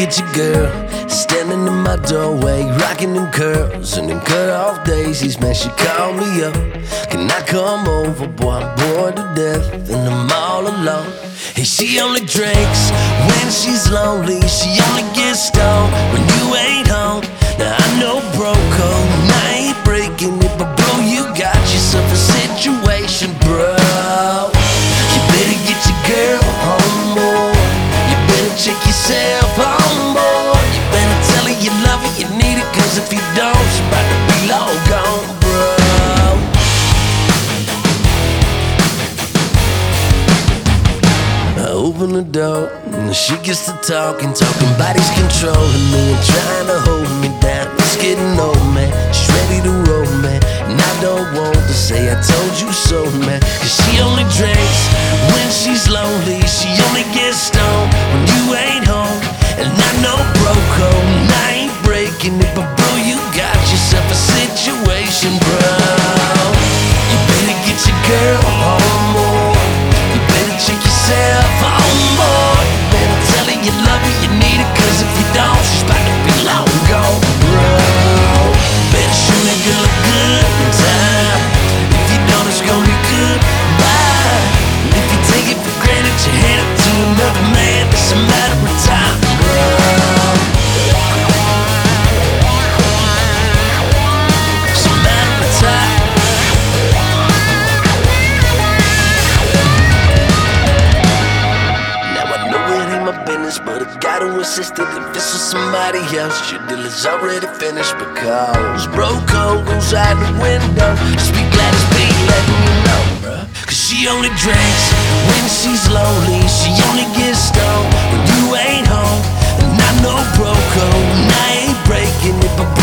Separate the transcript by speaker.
Speaker 1: get your girl standing in my doorway, rocking them curls and them cut off daisies. Man, she called me up, can I come over? Boy, I'm bored to death and I'm all alone. And she only drinks when she's lonely. She only gets stoned when you ain't home. Now I know broke code, and I ain't breaking it, but bro, you got yourself a situation, bro. You better get your girl home, boy. You better check yourself home, boy. You better tell her you love her, you need it, cause if you don't, she's about to be long gone, bro. I open the door and she gets to talking bodies controlling me and trying to hold me down. It's getting old, man, she's ready to roll, man, and I don't want to say I told you so, man, cause she only drinks when she's lonely. She only gets stoned when you ain't home. And I know broke home, and I ain't breaking it, but bro, you got yourself a situation, bro. You better get your girl home, boy. You better check yourself home, boy. You better tell her you love her, you need it, cause if you don't, she's about to be long gone, bro. Better show that girl a good time. If you don't, it's gonna be goodbye. And if you take it for granted, you hand it to another man. It's a matter of time, bro. It's a matter of time. But I gotta insist that if this was somebody else, your deal is already finished, because broke code goes out the window. Just be glad it's me letting you know, bruh. Cause she only drinks when she's lonely. She only gets stoned when you ain't home. And I know broke code, and I ain't breaking it, but